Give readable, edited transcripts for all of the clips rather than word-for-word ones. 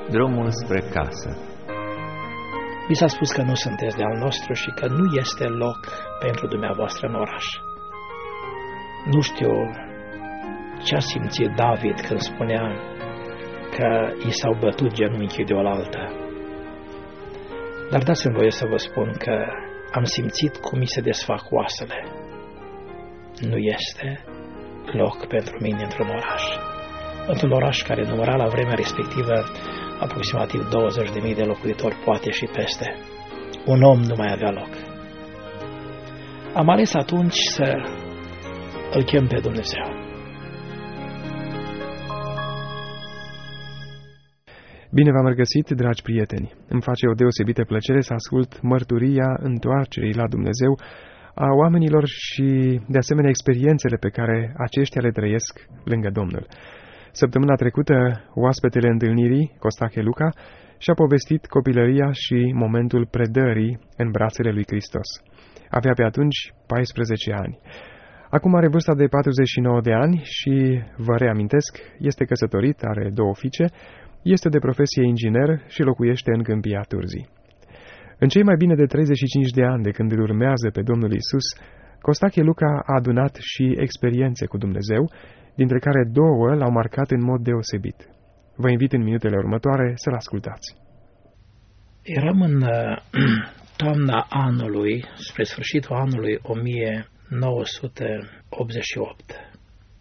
drumul spre casă. Mi s-a spus că nu sunteți de al nostru și că nu este loc pentru dumneavoastră în oraș. Nu știu ce a simțit David când spunea că i s-au bătut genunchii de oaltă. Dar dați-mi voie să vă spun că am simțit cum mi se desfac oasele. Nu este loc pentru mine într-un oraș. Într-un oraș care număra la vremea respectivă aproximativ 20.000 de locuitori, poate și peste. Un om nu mai avea loc. Am ales atunci să îl chem pe Dumnezeu. Bine v-am regăsit, dragi prieteni! Îmi face o deosebită plăcere să ascult mărturia întoarcerii la Dumnezeu a oamenilor și, de asemenea, experiențele pe care aceștia le trăiesc lângă Domnul. Săptămâna trecută, oaspetele întâlnirii, Costache Luca, și-a povestit copilăria și momentul predării în brațele lui Hristos. Avea pe atunci 14 ani. Acum are vârsta de 49 de ani și, vă reamintesc, este căsătorit, are 2 fiice, este de profesie inginer și locuiește în Câmpia Turzii. În cei mai bine de 35 de ani de când îl urmează pe Domnul Iisus, Costache Luca a adunat și experiențe cu Dumnezeu, dintre care 2 l-au marcat în mod deosebit. Vă invit în minutele următoare să-l ascultați. Eram în toamna anului, spre sfârșitul anului 1988.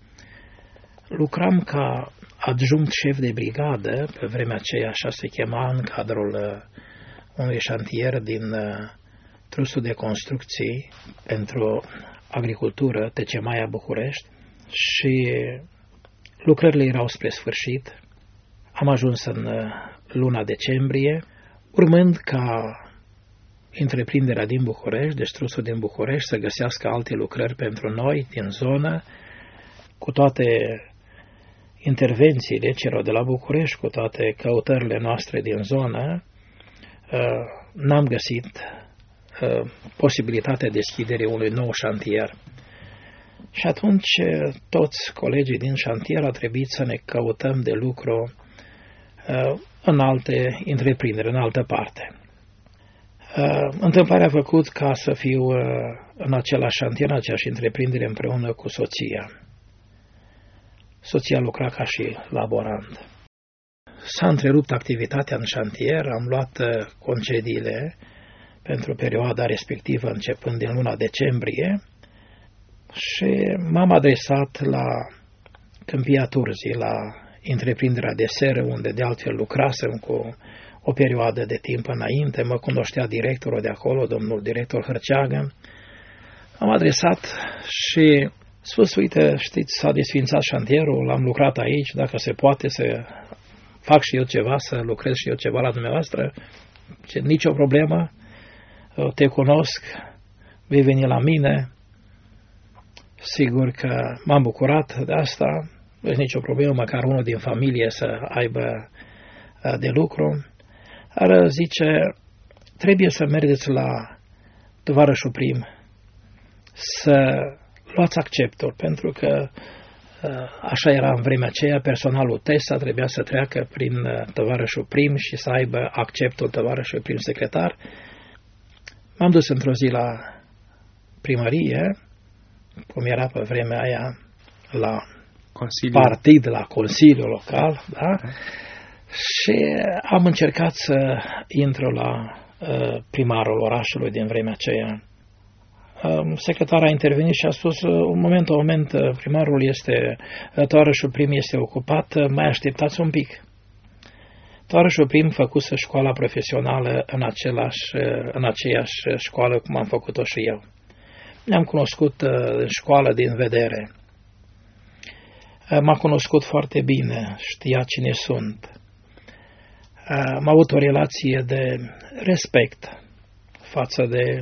Lucram ca adjunct șef de brigadă, pe vremea aceea așa se chema, în cadrul unui șantier din Trusul de Construcții pentru Agricultură, Tecemaia București, și lucrările erau spre sfârșit. Am ajuns în luna decembrie, urmând ca întreprinderea din București, deci Trusul din București, să găsească alte lucrări pentru noi din zonă, cu toate intervențiile celor de la București, cu toate căutările noastre din zonă, n-am găsit posibilitatea deschiderii unui nou șantier. Și atunci toți colegii din șantier a trebuit să ne căutăm de lucru în alte întreprinderi, în altă parte. Întâmplarea a făcut ca să fiu în același șantier, în aceeași întreprindere, împreună cu soția. Soția lucra ca și laborant. S-a întrerupt activitatea în șantier, am luat concediile pentru perioada respectivă, începând din luna decembrie, și m-am adresat la Câmpia Turzii, la întreprinderea de seră, unde de altfel lucrasem cu o perioadă de timp înainte. Mă cunoștea directorul de acolo, domnul director Hărceagă. Am adresat și spus, uite, știți, s-a desfințat șantierul, am lucrat aici, dacă se poate să fac și eu ceva, să lucrez și eu ceva la dumneavoastră, nicio problemă, te cunosc, vei veni la mine. Sigur că m-am bucurat de asta, nu este nicio problemă, măcar unul din familie să aibă de lucru. Dar zice, trebuie să mergeți la tovarășul prim, să luați acceptul, pentru că așa era în vremea aceea, personalul TESA trebuia să treacă prin tovarășul prim și să aibă acceptul tovarășului prim secretar. M-am dus într-o zi la primărie, cum era pe vremea aia la partid, la Consiliul Local, da? Și am încercat să intru la primarul orașului din vremea aceea. Secretarul a intervenit și a spus, un moment, tovarășul prim este ocupat, mai așteptați un pic. Tovarășul prim făcuse școala profesională în aceeași școală cum am făcut-o și eu. Ne-am cunoscut în școală din vedere. M-a cunoscut foarte bine, știa cine sunt. Am avut o relație de respect față de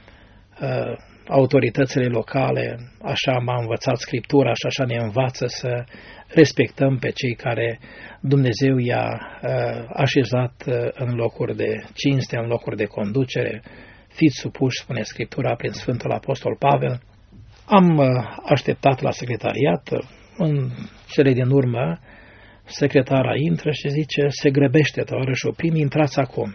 autoritățile locale, așa m-a învățat Scriptura și așa ne învață să respectăm pe cei care Dumnezeu i-a așezat în locuri de cinste, în locuri de conducere. Fiți supuși, spune Scriptura, prin Sfântul Apostol Pavel. Am așteptat la secretariat. În cele din urmă, Secretara intră și zice, se grăbește tovarășul prim, intrați acum.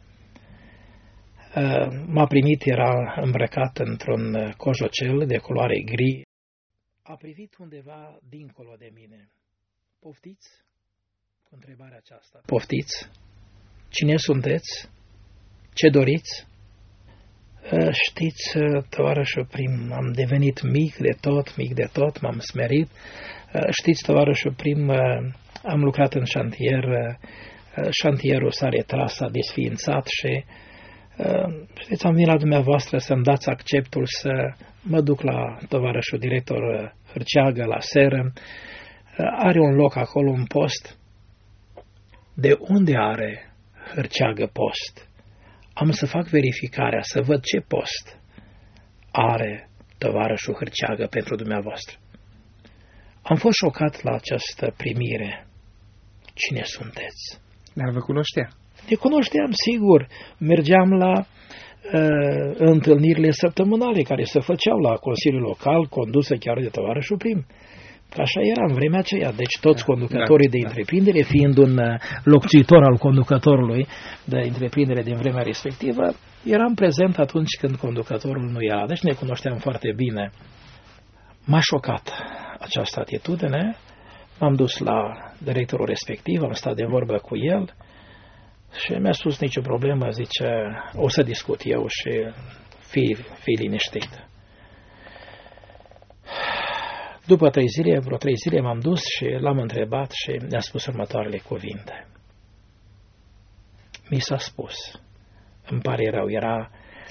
M-a primit, era îmbrăcat într-un cojocel de culoare gri. A privit undeva dincolo de mine. Poftiți? Cu întrebarea aceasta. Poftiți? Cine sunteți? Ce doriți? Știți, tovarășul prim, am devenit mic de tot, m-am smerit. Știți, tovarășul prim, am lucrat în șantier, șantierul s-a retras, s-a desființat și știți, am venit la dumneavoastră să-mi dați acceptul să mă duc la tovarășul director Hârceagă, la seră. Are un loc acolo, un post. De unde are Hârceagă post? Am să fac verificarea, să văd ce post are tovarășul Hârceagă pentru dumneavoastră. Am fost șocat la această primire. Cine sunteți? Dar vă cunoștea. Ne cunoșteam, sigur. Mergeam la întâlnirile săptămânale care se făceau la Consiliul Local, condusă chiar de tovarășul prim. Că așa era în vremea aceea. Deci toți conducătorii de întreprindere, fiind un locțitor al conducătorului de întreprindere din vremea respectivă, eram prezent atunci când conducătorul nu era. Deci ne cunoșteam foarte bine. M-a șocat această atitudine. M-am dus la directorul respectiv, am stat de vorbă cu el și mi-a spus nicio problemă, zice, o să discut eu și fii liniștit. După vreo 3 zile m-am dus și l-am întrebat și mi-a spus următoarele cuvinte. Mi s-a spus, îmi pare rău, era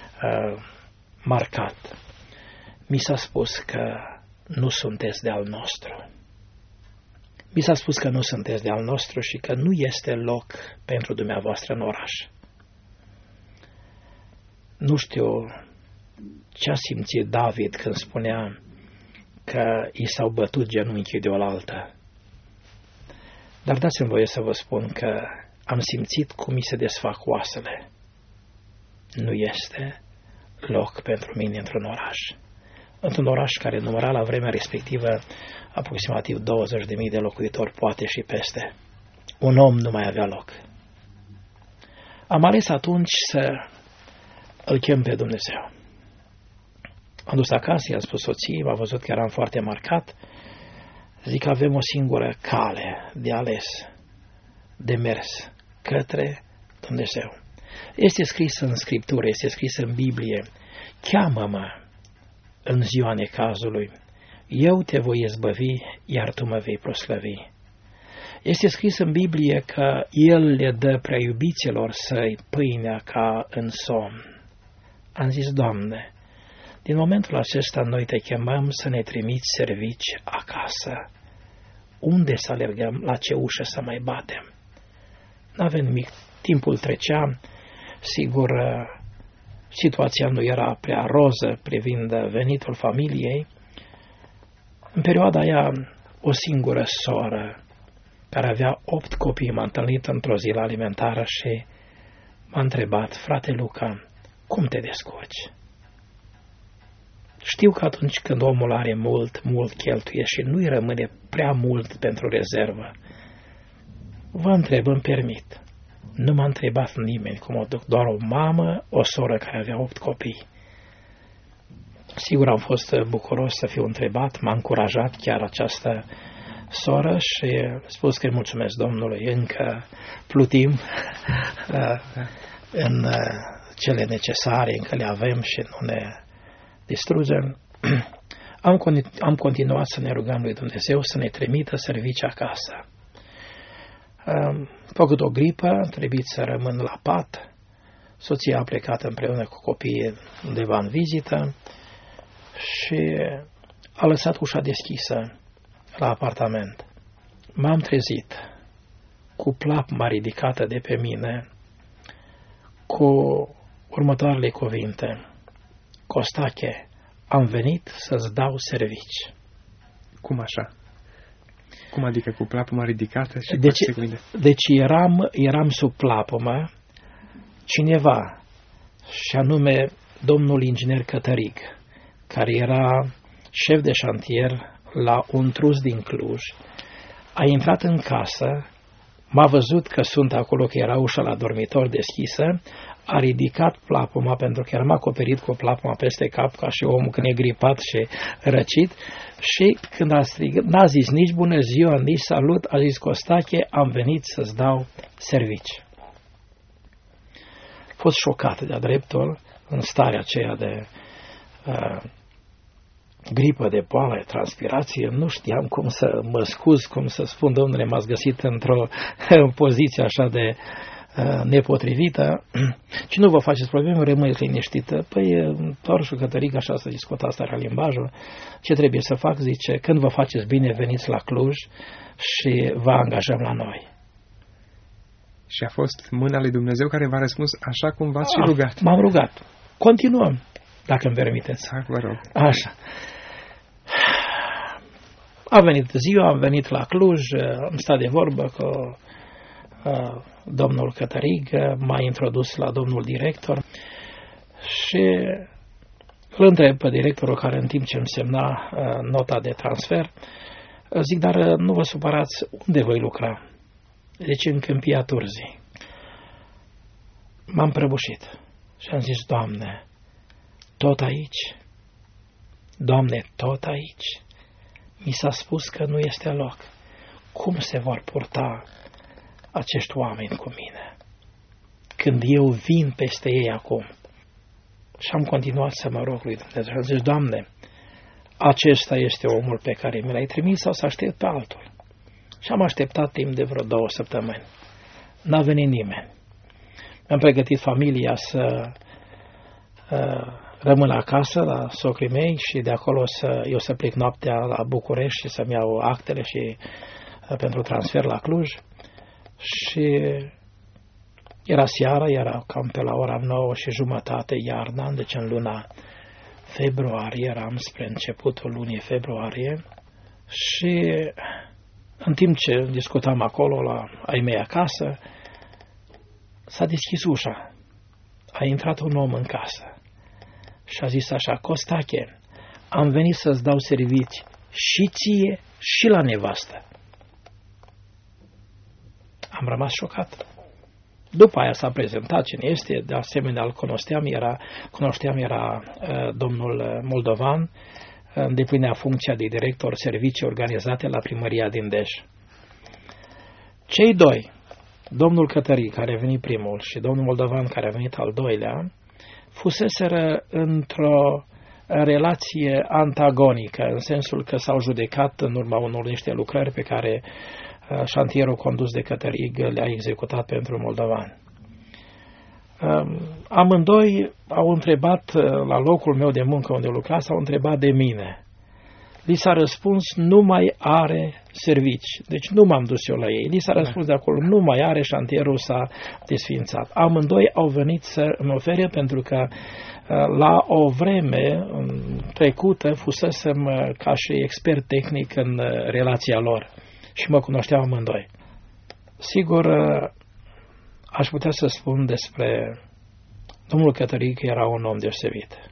marcat, mi s-a spus că nu sunteți de al nostru. Mi s-a spus că nu sunteți de al nostru și că nu este loc pentru dumneavoastră în oraș. Nu știu ce a simțit David când spunea că i s-au bătut genunchii de oaltă. Dar dați-mi voie să vă spun că am simțit cum mi se desfac oasele. Nu este loc pentru mine într-un oraș. Într-un oraș care număra la vremea respectivă aproximativ 20.000 de locuitori, poate și peste. Un om nu mai avea loc. Am ales atunci să îl chem pe Dumnezeu. Am dus acasă, i-am spus soției, m-a văzut că eram foarte marcat. Zic că avem o singură cale de ales, de mers către Dumnezeu. Este scris în Scriptură, este scris în Biblie, cheamă-mă în ziua necazului, eu te voi izbăvi, iar tu mă vei proslăvi. Este scris în Biblie că El le dă prea iubiților săi pâinea ca în somn. Am zis, Doamne, din momentul acesta noi te chemăm să ne trimiți servici acasă. Unde să alergăm, la ce ușă să mai batem? N-avem nimic, timpul trecea, sigur, situația nu era prea roză privind venitul familiei. În perioada aia, o singură soră, care avea 8 copii, m-a întâlnit într-o zi la alimentară și m-a întrebat, frate Luca, cum te descurci? Știu că atunci când omul are mult cheltuie și nu-i rămâne prea mult pentru rezervă. Vă întreb, îmi permit. Nu m-a întrebat nimeni cum o duc, doar o mamă, o soră care avea 8 copii. Sigur, am fost bucuros să fiu întrebat, m-a încurajat chiar această soră și a spus că îi mulțumesc Domnului, încă plutim în cele necesare, încă le avem și nu ne distrugem. Am continuat să ne rugăm lui Dumnezeu să ne trimită servicii acasă. Am făcut o gripă, trebuie să rămân la pat. Soția a plecat împreună cu copiii undeva în vizită și a lăsat ușa deschisă la apartament. M-am trezit cu plapma ridicată de pe mine, cu următoarele cuvinte. Costache, am venit să-ți dau servici. Cum așa? Cum adică cu plapuma ridicată? Și deci eram sub plapumă, cineva, și anume domnul inginer Cătărig, care era șef de șantier la un trus din Cluj, a intrat în casă, m-a văzut că sunt acolo, că era ușa la dormitor deschisă, a ridicat plapuma, pentru că eram acoperit cu plapuma peste cap, ca și omul când e gripat și răcit, și când a strigat, n-a zis nici bună ziua, nici salut, a zis: Costache, am venit să-ți dau servici. A fost șocat de-a dreptul, în starea aceea de gripă, de boală, de transpirație, nu știam cum să mă scuz, cum să spun: domnule, m-ați găsit într-o poziție așa de nepotrivită. Și nu vă faceți probleme, rămâneți liniștită. Păi, Torșul Cătăric, așa să discuta, asta era limbajul. Ce trebuie să fac? Zice: când vă faceți bine, veniți la Cluj și vă angajăm la noi. Și a fost mâna lui Dumnezeu care v-a răspuns așa cum v-ați și rugat. M-am rugat. Continuăm, dacă îmi permiteți. Vă rog. Așa. A venit ziua, am venit la Cluj, am stat de vorbă cu domnul Cătărig, m-a introdus la domnul director și îl întreb pe directorul, care în timp ce îmi semna nota de transfer, zic: dar nu vă supărați, unde voi lucra? Deci în Câmpia Turzii. M-am prăbușit și am zis: Doamne, tot aici? Doamne, tot aici? Mi s-a spus că nu este loc. Cum se vor purta acești oameni cu mine când eu vin peste ei acum? Și am continuat să mă rog lui Dumnezeu. Am zis: Doamne, acesta este omul pe care mi l-ai trimis sau să aștept pe altul? Și am așteptat timp de vreo 2 săptămâni. N-a venit nimeni. Mi-am pregătit familia să rămân acasă la socrii mei și de acolo eu să plec noaptea la București și să-mi iau actele și pentru transfer la Cluj. Și era seara, era cam pe la ora 9:30 iarna, deci în luna februarie, eram spre începutul lunii februarie, și în timp ce discutam acolo la ai mei acasă, s-a deschis ușa. A intrat un om în casă și a zis așa: Costache, am venit să-ți dau servici și ție și la nevastă. Am rămas șocat. După aia s-a prezentat cine este, de asemenea îl cunoșteam, era domnul Moldovan, îndeplinea funcția de director servicii organizate la primăria din Dej. Cei doi, domnul Cătăric, care a venit primul, și domnul Moldovan, care a venit al doilea, fuseseră într-o relație antagonică, în sensul că s-au judecat în urma unor niște lucrări pe care șantierul condus de Cătărig le-a executat pentru Moldovan. Amândoi au întrebat la locul meu de muncă unde lucra, s-au întrebat de mine. Li s-a răspuns: nu mai are servici. Deci nu m-am dus eu la ei. Li s-a răspuns de acolo: nu mai are, șantierul s-a desființat. Amândoi au venit să mă ofere, pentru că la o vreme trecută fusesem ca și expert tehnic în relația lor și mă cunoșteau amândoi. Sigur, aș putea să spun despre domnul Cătăric că era un om deosebit.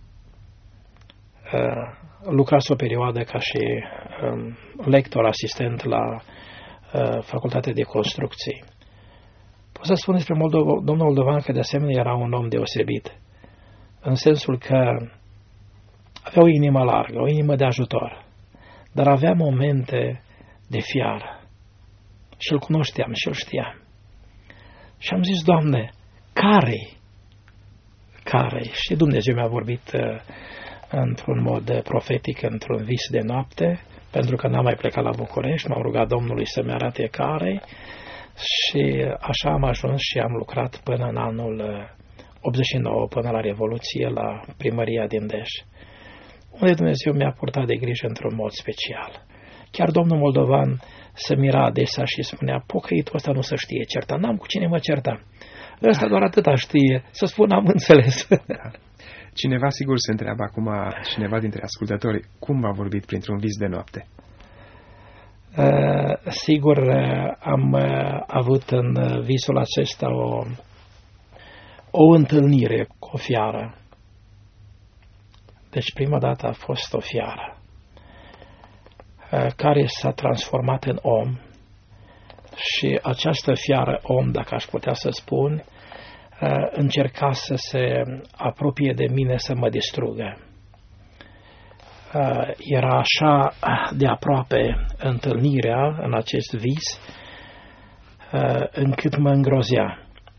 Lucrase o perioadă ca și lector asistent la Facultatea de Construcții. Pot să spun despre domnul Moldovan că de asemenea era un om deosebit, în sensul că avea o inimă largă, o inimă de ajutor, dar avea momente de fiară. Și îl cunoșteam și îl știam. Și am zis: Doamne, care-i? Care-i? Și Dumnezeu mi-a vorbit într-un mod profetic, într-un vis de noapte, pentru că n-am mai plecat la București, m-am rugat Domnului să-mi arate care-i și așa am ajuns și am lucrat până în anul 89, până la Revoluție, la primăria din Dej, unde Dumnezeu mi-a purtat de grijă într-un mod special. Chiar domnul Moldovan se mira adesea și spunea: pocăitul ăsta nu se știe certa, n-am cu cine mă certa. Ăsta doar atâta știe, să spun am înțeles. Cineva sigur se întreabă acum, cineva dintre ascultători, cum a vorbit printr-un vis de noapte? Sigur, am avut în visul acesta o întâlnire cu o fiară. Deci prima dată a fost o fiară. care s-a transformat în om și această fiară om, dacă aș putea să spun, încerca să se apropie de mine să mă distrugă. Era așa de aproape întâlnirea în acest vis, încât mă îngrozea.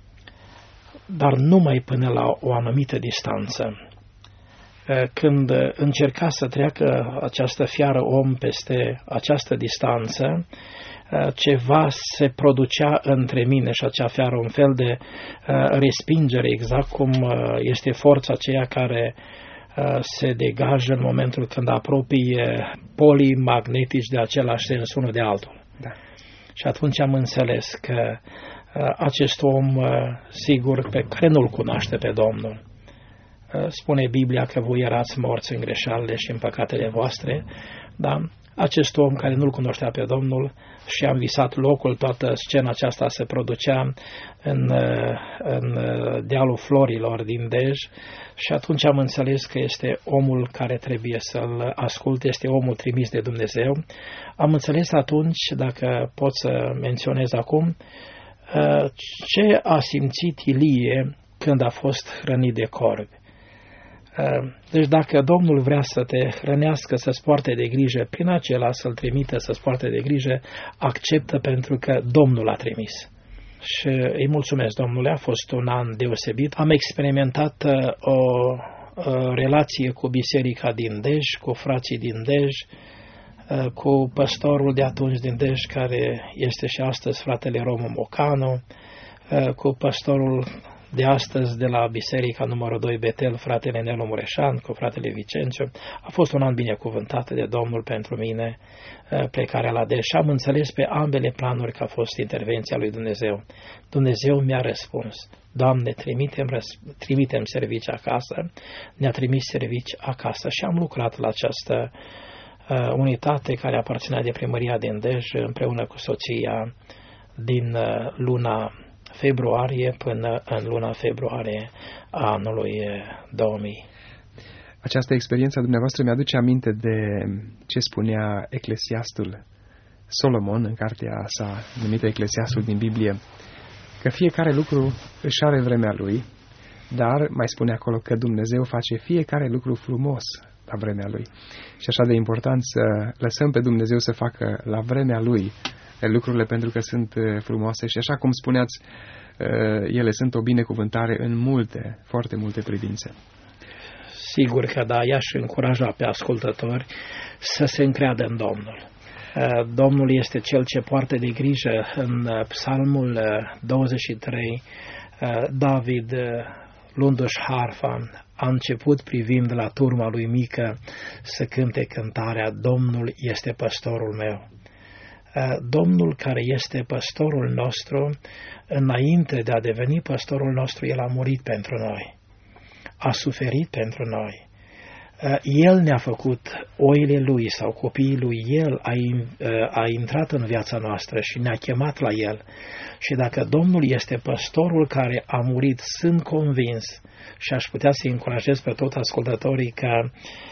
Dar numai până la o anumită distanță. Când încerca să treacă această fiară om peste această distanță, ceva se producea între mine și acea fiară, un fel de respingere, exact cum este forța aceea care se degajă în momentul când apropie polii magnetici de același sens unul de altul. Da. Și atunci am înțeles că acest om, sigur, pe care nu-L cunoaște pe Domnul, spune Biblia că voi erați morți în greșalile și în păcatele voastre, da? Acest om care nu-L cunoștea pe Domnul și am visat locul, toată scena aceasta se producea în dealul Florilor din Dej și atunci am înțeles că este omul care trebuie să-L ascult, este omul trimis de Dumnezeu. Am înțeles atunci, dacă pot să menționez acum, ce a simțit Ilie când a fost hrănit de corbi. Deci dacă Domnul vrea să te hrănească, să-ți poarte de grijă, prin acela să-L trimite să-ți poarte de grijă, acceptă pentru că Domnul a trimis. Și îi mulțumesc, Domnule, a fost un an deosebit. Am experimentat o relație cu biserica din Dej, cu frații din Dej, cu păstorul de atunci din Dej, care este și astăzi fratele Romu Mocanu, cu păstorul de astăzi de la biserica numărul 2 Betel, fratele Nelu Mureșan, cu fratele Vicențiu. A fost un an binecuvântat de Domnul pentru mine, plecarea la Dej. Și am înțeles pe ambele planuri că a fost intervenția lui Dumnezeu. Dumnezeu mi-a răspuns: Doamne, trimitem servici acasă. Ne-a trimis servici acasă și am lucrat la această unitate care aparținea de primăria din Dej împreună cu soția din luna februarie până în luna februarie a anului 2000. Această experiență a dumneavoastră mi-aduce aminte de ce spunea Eclesiastul Solomon în cartea sa numită Eclesiastul din Biblie, că fiecare lucru își are vremea lui, dar mai spune acolo că Dumnezeu face fiecare lucru frumos la vremea lui. Și așa de important să lăsăm pe Dumnezeu să facă la vremea lui lucrurile pentru că sunt frumoase și așa cum spuneați, ele sunt o binecuvântare în multe, foarte multe privințe. Sigur că da, i-aș încuraja pe ascultători să se încreadă în Domnul. Domnul este Cel ce poartă de grijă. În Psalmul 23, David, luându-și harfa, a început privind la turma lui mică să cânte cântarea: Domnul este păstorul meu. Domnul care este păstorul nostru, înainte de a deveni păstorul nostru, El a murit pentru noi, a suferit pentru noi. El ne-a făcut oile Lui sau copiii Lui, El a intrat în viața noastră și ne-a chemat la El. Și dacă Domnul este păstorul care a murit, sunt convins și aș putea să-i încurajez pe toți ascultătorii că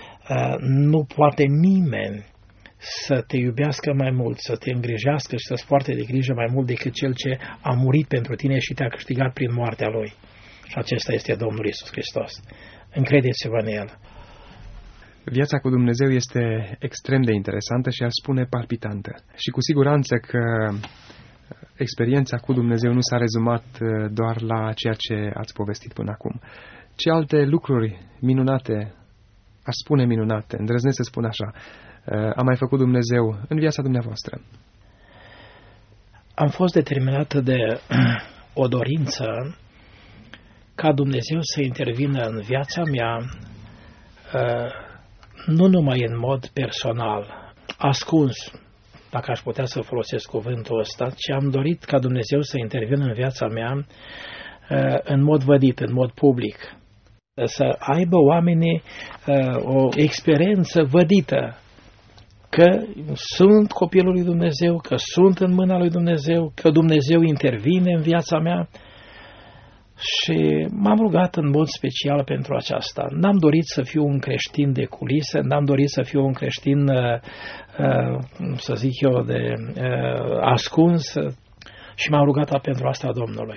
nu poate nimeni să te iubească mai mult, să te îngrijească și să-ți poarte de grijă mai mult decât Cel ce a murit pentru tine și te-a câștigat prin moartea Lui. Și acesta este Domnul Iisus Hristos. Încredeți-vă în El. Viața cu Dumnezeu este extrem de interesantă și aș spune palpitantă. Și cu siguranță că experiența cu Dumnezeu nu s-a rezumat doar la ceea ce ați povestit până acum. Ce alte lucruri minunate, aș spune minunate, îndrăznesc să spun așa, a mai făcut Dumnezeu în viața dumneavoastră? Am fost determinată de o dorință ca Dumnezeu să intervină în viața mea, nu numai în mod personal, ascuns, dacă aș putea să folosesc cuvântul ăsta, ci am dorit ca Dumnezeu să intervină în viața mea în mod vădit, în mod public. Să aibă oamenii o experiență vădită că sunt copilul lui Dumnezeu, că sunt în mâna lui Dumnezeu, că Dumnezeu intervine în viața mea. Și m-am rugat în mod special pentru aceasta. N-am dorit să fiu un creștin de culise, n-am dorit să fiu un creștin, să zic eu, de ascuns, și m-am rugat pentru asta Domnului.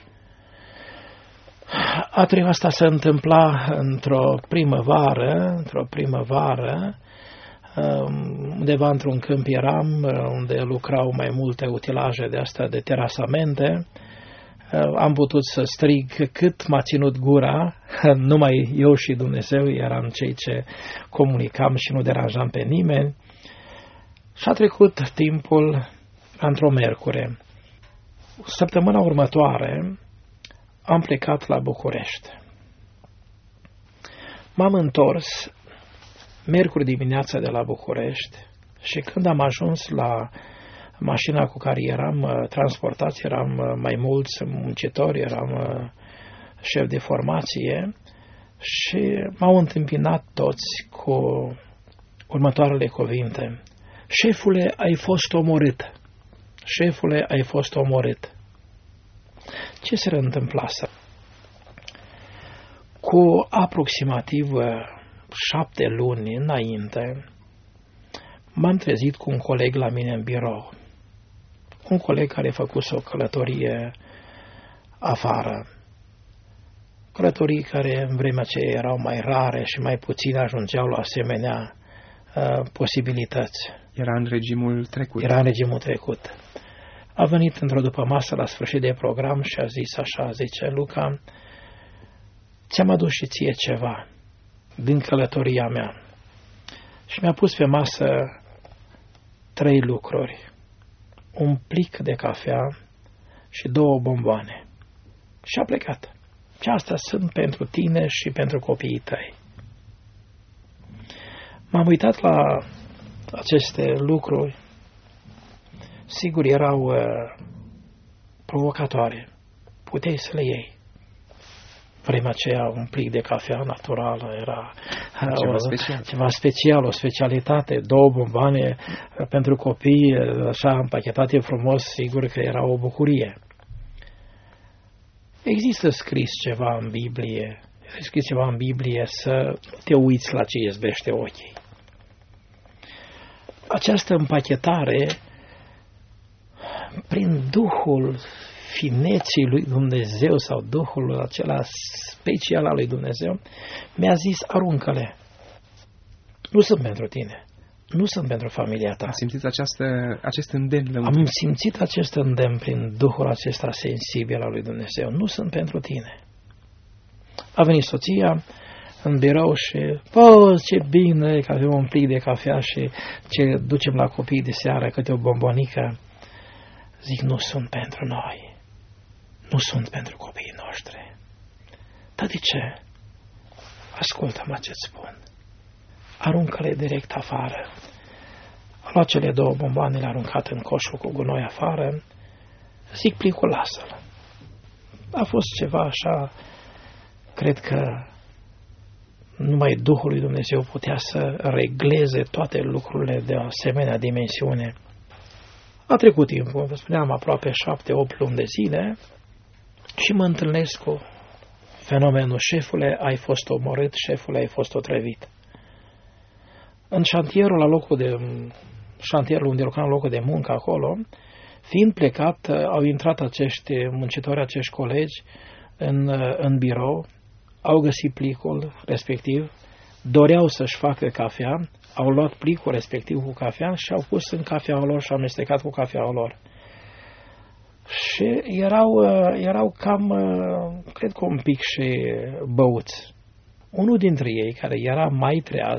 A treia asta se întâmpla într-o primăvară, undeva într-un câmp eram, unde lucrau mai multe utilaje de astea de terasamente. Am putut să strig cât m-a ținut gura, numai eu și Dumnezeu eram cei ce comunicam și nu deranjam pe nimeni. Și a trecut timpul într-o miercure. Săptămâna următoare am plecat la București. M-am întors miercuri dimineața de la București și când am ajuns la mașina cu care eram transportați, eram mai mulți muncitori, eram șef de formație și m-au întâmpinat toți cu următoarele cuvinte. Șefule, ai fost omorât. Șefule, ai fost omorât. Ce se întâmplase? Cu aproximativ 7 luni înainte, m-am trezit cu un coleg la mine în birou. Un coleg care făcuse o călătorie afară. Călătorii care în vremea aceea erau mai rare și mai puțin ajungeau la asemenea posibilități. Era în regimul trecut. Era în regimul trecut. A venit într-o dupămasă la sfârșit de program și a zis așa, zice, Luca, ți-am adus și ție ceva din călătoria mea. Și mi-a pus pe masă 3 lucruri. Un plic de cafea și 2 bomboane. Și a plecat. Și astea sunt pentru tine și pentru copiii tăi. M-am uitat la aceste lucruri. Sigur, erau provocatoare. Puteai să le iei. Vremea aceea, un plic de cafea naturală era ceva special, o specialitate. 2 bomboane pentru copii, așa împachetate frumos, sigur că era o bucurie. Există scris ceva în Biblie, să te uiți la ce izbește ochii. Această împachetare, prin Duhul fineții lui Dumnezeu sau Duhul acela special al lui Dumnezeu, mi-a zis, aruncă-le. Nu sunt pentru tine. Nu sunt pentru familia ta. Am simțit acest îndemn. Am simțit acest îndemn prin Duhul acesta sensibil al lui Dumnezeu. Nu sunt pentru tine. A venit soția în birou și, ce bine că avem un plic de cafea și ce ducem la copii de seară, câte o bombonică. Zic, nu sunt pentru noi. Nu sunt pentru copiii noștri. Dar de ce? Ascultă-mă ce-ți spun. Aruncă-le direct afară. A luat cele 2 bomboane, le-a aruncat în coșul cu gunoi afară. Zic, plicul, lasă-l. A fost ceva așa, cred că numai Duhul lui Dumnezeu putea să regleze toate lucrurile de o asemenea dimensiune. A trecut timpul, vă spuneam, aproape 7-8 luni de zile și mă întâlnesc cu fenomenul, șefule, ai fost omorât, șefule, ai fost otrăvit. În șantierul unde lucram, locul de muncă acolo, fiind plecat, au intrat acești muncitori, acești colegi în birou, au găsit plicul respectiv, doreau să-și facă cafea, au luat plicul respectiv cu cafea și au pus în cafeaua lor și au amestecat cu cafeaua lor. Și erau cam, cred că un pic și băuți. Unul dintre ei, care era mai treaz,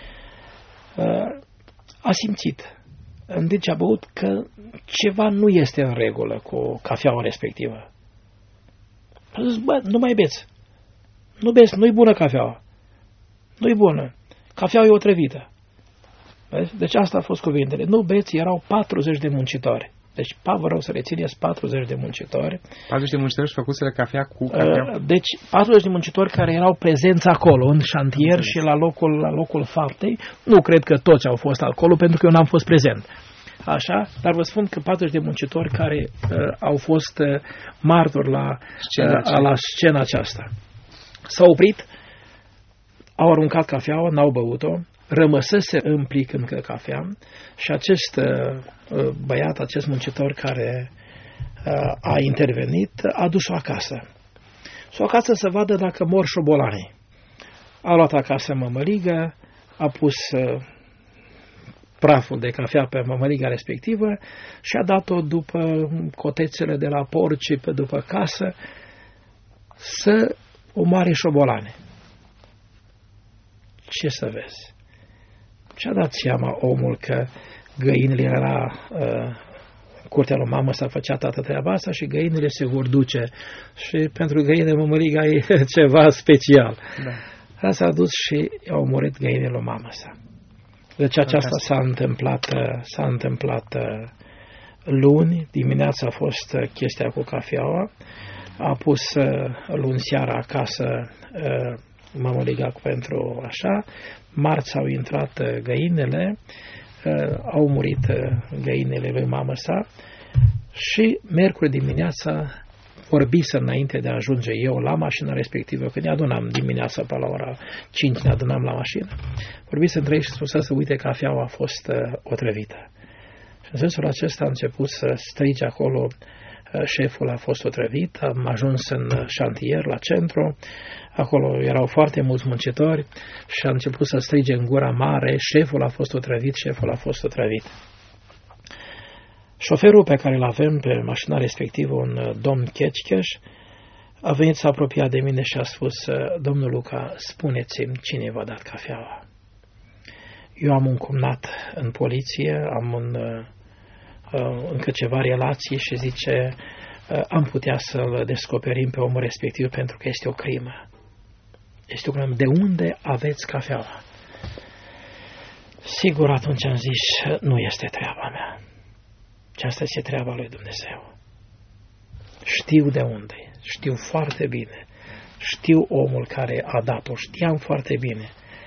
a simțit, în timp ce a băut, că ceva nu este în regulă cu cafeaua respectivă. A zis, bă, nu mai beți. Nu beți, nu-i bună cafeaua. Nu-i bună. Cafeaua e otrăvită. Deci asta a fost cuvintele. Nu beți, erau 40 de muncitori. Deci, vă rog să rețineți 40 de muncitori. 40 de muncitori și făcuseră cafea cu cafea? Deci, 40 de muncitori care erau prezenți acolo, în șantier și la locul faptei. Nu cred că toți au fost acolo, pentru că eu n-am fost prezent. așa, dar vă spun că 40 de muncitori care au fost martori la scena aceasta. S-au oprit, au aruncat cafeaua, n-au băut-o, rămăsese în plic încă cafea și acest băiat, acest muncitor care a intervenit, a dus-o acasă. S-o acasă să vadă dacă mor șobolanii. A luat acasă mămăligă, a pus praful de cafea pe mămăliga respectivă și a dat-o după cotețele de la porci, pe după casă, să omoare șobolane. Ce să vezi? Și-a dat seama omul că găinile era curtea lui mamă s-a făcea toată treaba asta și găinile se vor duce. Și pentru găine mămăliga e ceva special. Da. S-a dus și a omorât găinile lui mamă sa. Deci aceasta s-a întâmplat luni, dimineața a fost chestia cu cafeaua, a pus luni seara acasă mămăliga pentru așa, marți au intrat găinile, au murit găinile lui mamă sa și miercuri dimineața vorbise înainte de a ajunge eu la mașina respectivă, când ne adunam dimineața pe la ora 5, ne adunam la mașină, vorbise între ei și spusea să uite cafeaua a fost otrăvită. Și în sensul acesta a început să strige acolo, șeful a fost otrăvit, am ajuns în șantier, la centru, acolo erau foarte mulți muncitori și a început să strige în gura mare, șeful a fost otrăvit, șeful a fost otrăvit. Șoferul pe care îl avem pe mașina respectivă, un domn Chechcheș, a venit să apropia de mine și a spus, domnul Luca, spuneți-mi cine v-a dat cafeaua. Eu am un cumnat în poliție, am încă ceva relații și zice, am putea să-l descoperim pe omul respectiv pentru că este o crimă. Este o crimă. De unde aveți cafeaua? Sigur, atunci am zis, nu este treaba mea. Aceasta este treaba lui Dumnezeu. Știu de unde, știu foarte bine, știu omul care a dat-o, știam foarte bine.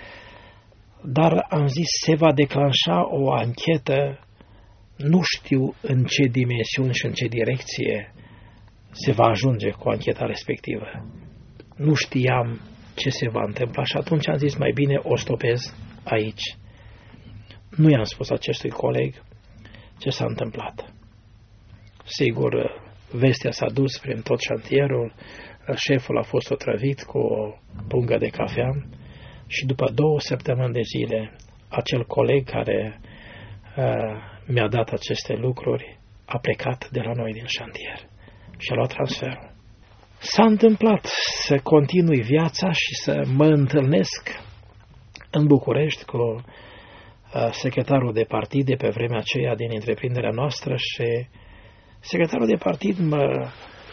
Dar am zis, se va declanșa o anchetă, nu știu în ce dimensiuni și în ce direcție se va ajunge cu ancheta respectivă. Nu știam ce se va întâmpla și atunci am zis, mai bine o stopez aici. Nu i-am spus acestui coleg ce s-a întâmplat. Sigur, vestea s-a dus prin tot șantierul, șeful a fost otrăvit cu o pungă de cafea și după 2 săptămâni de zile, acel coleg care mi-a dat aceste lucruri a plecat de la noi din șantier și a luat transferul. S-a întâmplat să continui viața și să mă întâlnesc în București cu secretarul de partid de pe vremea aceea din întreprinderea noastră și secretarul de partid mă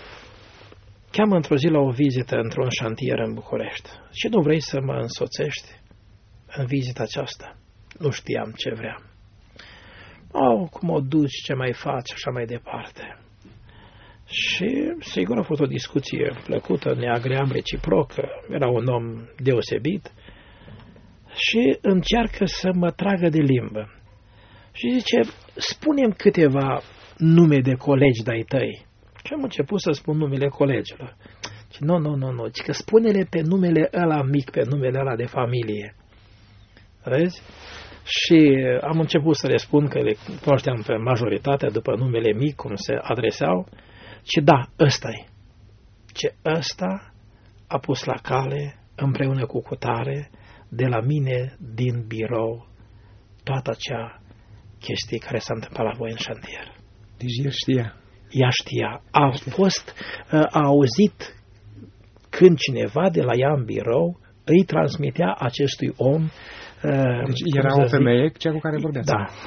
cheamă într-o zi la o vizită într-un șantier în București. Și nu vrei să mă însoțești în vizita aceasta? Nu știam ce vreau. Cum o duci, ce mai faci, așa mai departe. Și sigur a fost o discuție plăcută, ne agream reciproc, era un om deosebit și încearcă să mă tragă de limbă. Și zice, spune-mi câteva nume de colegi de-ai tăi. Și am început să spun numele colegilor. Nu, că spune-le pe numele ăla mic, pe numele ăla de familie. Vezi? Și am început să le spun că le cunoșteam pe majoritatea după numele mic, cum se adreseau. Și da, ăsta-i. Ce ăsta a pus la cale, împreună cu cutare, de la mine din birou, toată acea chestie care s-a întâmplat la voi în șantier. Deci el știa. Ea știa. A auzit când cineva de la ea în birou îi transmitea acestui om. Deci era o femeie, cea cu care vorbeați.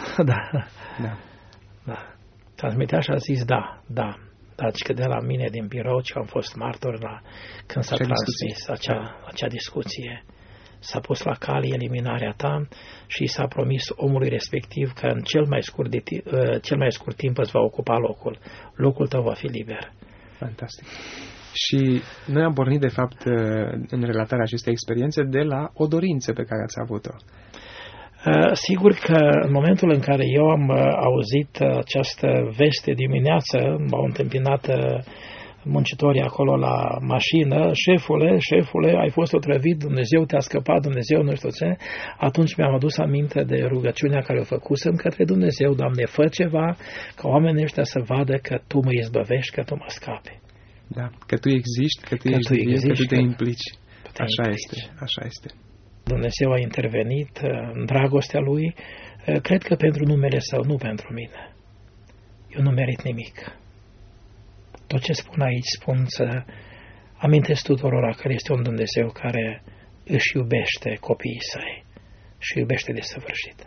Da. Transmitea și a zis da. Deci că de la mine din birou, că am fost martor când s-a transmis acea discuție. S-a pus la cale eliminarea ta și s-a promis omului respectiv că în cel mai scurt timp îți va ocupa locul. Locul tău va fi liber. Fantastic. Și noi am pornit, de fapt, în relatarea acestei experiențe de la o dorință pe care ați avut-o. Sigur că în momentul în care eu am auzit această veste dimineață, m-au întâmpinat muncitorii acolo la mașină, șefule, ai fost otrăvit, Dumnezeu te-a scăpat, Dumnezeu nu știu ce, atunci mi-am adus aminte de rugăciunea care o făcusem către Dumnezeu, Doamne, fă ceva ca oamenii ăștia să vadă că Tu mă izbăvești, că Tu mă scapi. Da, că Tu existi, că Tu ești vie, că Tu te implici. Așa este. Dumnezeu a intervenit în dragostea Lui, cred că pentru numele Său, nu pentru mine. Eu nu merit nimic. Tot ce spun aici, spun să amintesc tuturora că este un Dumnezeu care își iubește copiii Săi și iubește de săvârșit.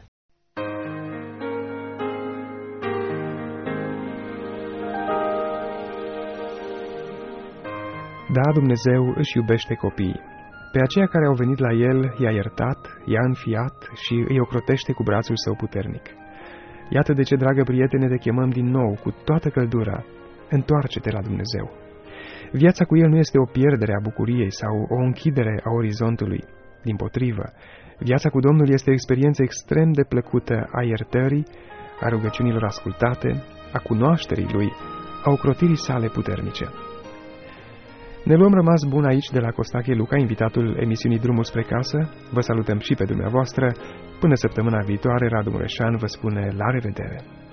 Da, Dumnezeu își iubește copiii. Pe aceia care au venit la El, i-a iertat, i-a înfiat și îi ocrotește cu brațul Său puternic. Iată de ce, dragă prietene, te chemăm din nou, cu toată căldura, întoarce-te la Dumnezeu. Viața cu El nu este o pierdere a bucuriei sau o închidere a orizontului. Dimpotrivă, viața cu Domnul este o experiență extrem de plăcută a iertării, a rugăciunilor ascultate, a cunoașterii Lui, a ocrotirii Sale puternice. Ne luăm rămas bun aici de la Costache Luca, invitatul emisiunii Drumul spre casă. Vă salutăm și pe dumneavoastră. Până săptămâna viitoare, Radu Mureșan vă spune la revedere!